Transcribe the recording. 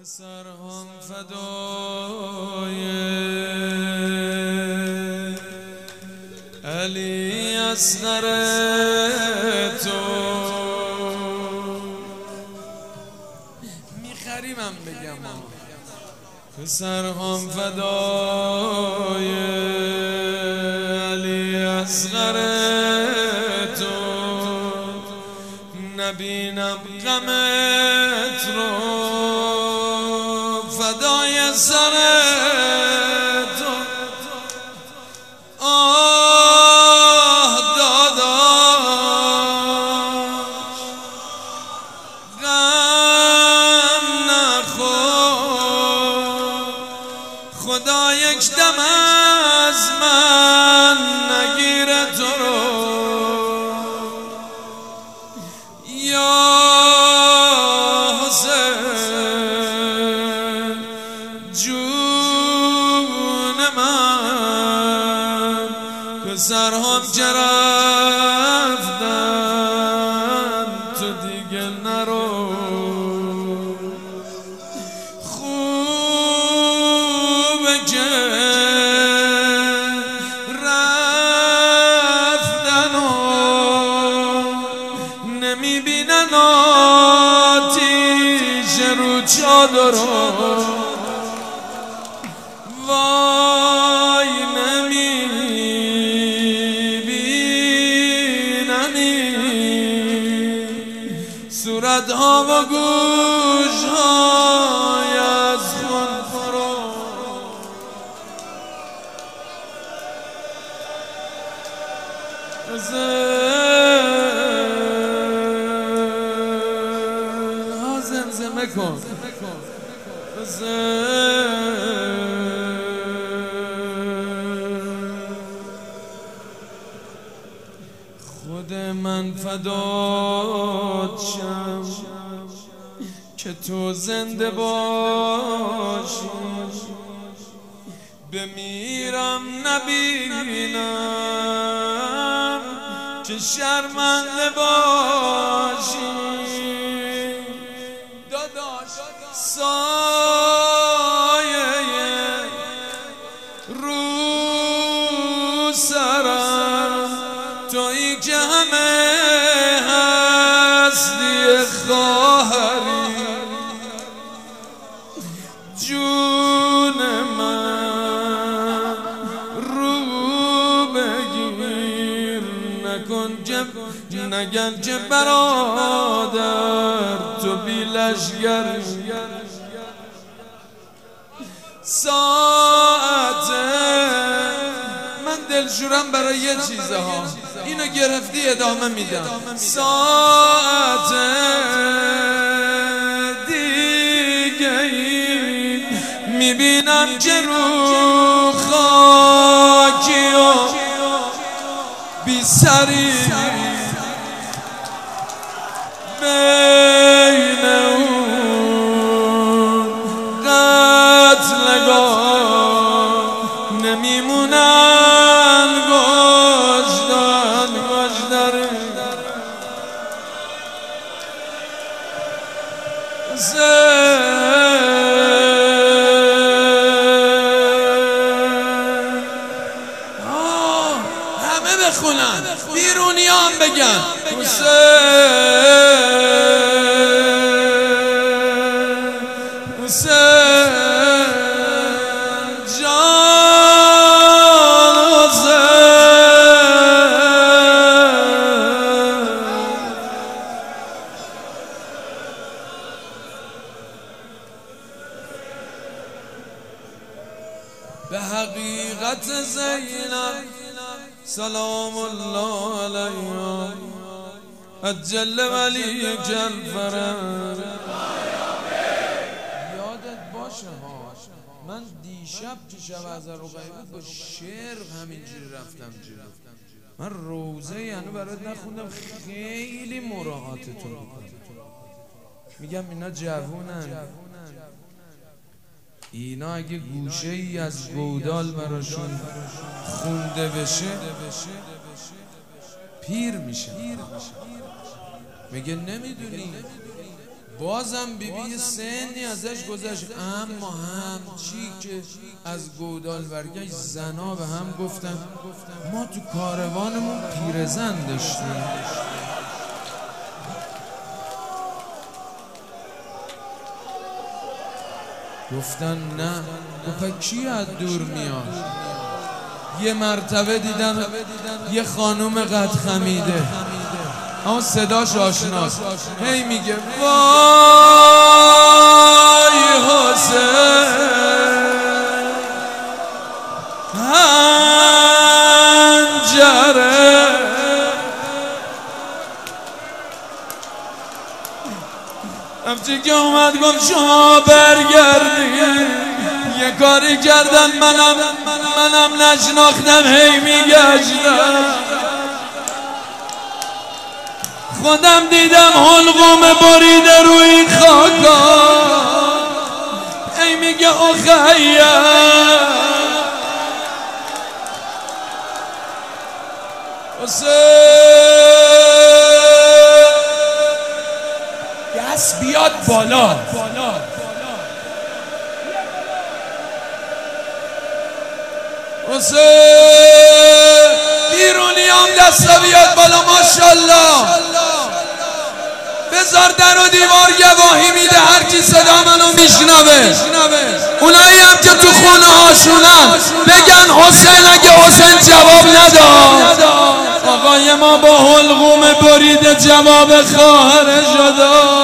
پسرهم فدای علی اصغر تو میخریمم بگم پسرهم فدای علی اصغر تو نبینم غمت رو فدای سر تو آه داداش غم نخور خدا یک دم از من نگیره تو رو یا پسرهم چه رفتن تو دیگه نرو خوبه که رفتن و نمیبینن آتیش رو چادر وای صورت ها و گوش های از خون فرو زمزمه کن خود من فدات شم که تو زنده باشی بمیرم نبینم که شرمنده باشی داداش سایه رو سرم تویی که همه هستی خواهری جون من رو بگیر نکن نگن که برادر تو بی لشگری ساعته من دلشورم برای یه چیزه ها اینو گرفتی ادامه میدم ساعت دیگه ای میبینم که رو خاکی و بی سری بین اون قتلگاه نمیمونن همه بخونن بیرونی هم بگن به حقیقت زینب سلام الله علیها اجل ولی جلفرن یادت باشه ها من دیشب که شب از رقیبه با شعر همینجوری رفتم جلو من روزه یعنی برات نخوندم خیلی مراعاتتون بکنم میگم اینا جوونن اینا اگه گوشه ای از گودال براشون خونده بشه پیر میشه میگه نمیدونی بازم بیبی سنی ازش گذشت، اما همچی که از گودال برگشت زنا به هم گفتن ما تو کاروانمون پیرزن داشتیم. گفتن نه. گفت کی از دور میاد؟ یه مرتبه دیدم یه خانوم قد خمیده، اما صداش آشناست، هی میگه وای حسین هنجره. همچه که اومد گفت شما برگردین، یه کاری کردن منم نشناختم، هی میگشتم خودم دیدم حلقوم بریده روی این خاکا، هی میگه اخیر حسین دست بیاد بالا. حسین بیرونی هم دست بیاد بالا. ماشاءالله بذار در و دیوار گواهی میده هر کی صدا منو میشنوه. اونایی هم که تو خونه هاشونن بگن حسین اگه حسین جواب نداد، آقای ما با حلقوم بریده جواب خواهرش داد.